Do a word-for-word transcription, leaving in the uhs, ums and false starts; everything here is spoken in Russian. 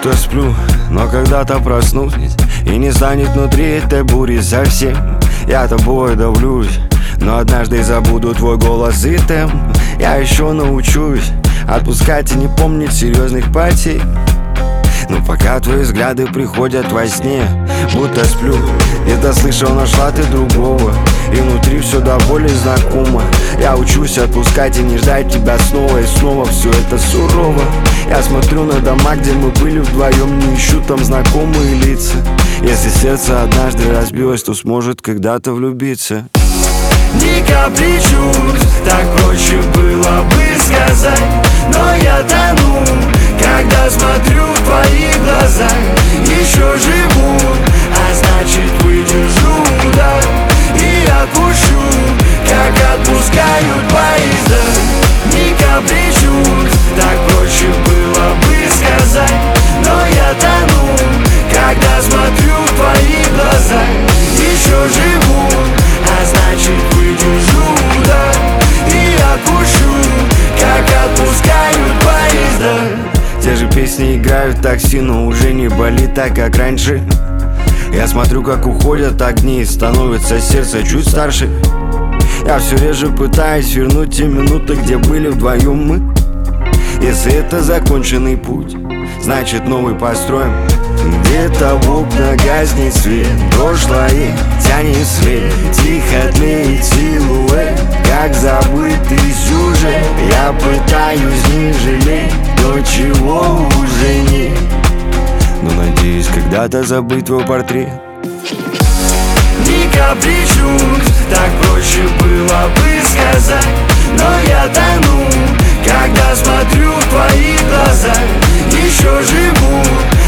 Будто сплю, но когда-то проснусь, и не станет внутри этой бури совсем. Я тобой давлюсь, но однажды забуду твой голос и темп. Я еще научусь отпускать и не помнить серьезных потерь. Но пока твои взгляды приходят во сне, будто сплю, где-то слышал, нашла ты другого, и внутри все до боли знакомо. Я учусь отпускать и не ждать тебя снова и снова. Все это сурово. Я смотрю на дома, где мы были вдвоем, не ищу там знакомые лица. Если сердце однажды разбилось, то сможет когда-то влюбиться. Не капричусь, так проще было бы сказать, но я тону, когда смотрю в твои глаза. Еще живу, а значит выдержу удар и отпущу, как отпускают поезда. Не капричусь, так проще было бы сказать, но я тону, когда смотрю в твои глаза. Еще живу, а значит выдержу удар и отпущу, как отпускают поезда. Те же песни играют в такси, но уже не болит так, как раньше. Я смотрю, как уходят огни, и становится сердце чуть старше. Я все реже пытаюсь вернуть те минуты, где были вдвоем мы. Если это законченный путь, значит новый построим. Где-то в окна гаснет свет, прошлое тянет след, тихо тлеет силуэт, как забытый сюжет. Я пытаюсь не жалеть то, чего уже нет, но надеюсь когда-то забыть твой портрет. Не капричусь, так проще было бы сказать, но я тону, когда смотрю в твои глаза. Еще живу,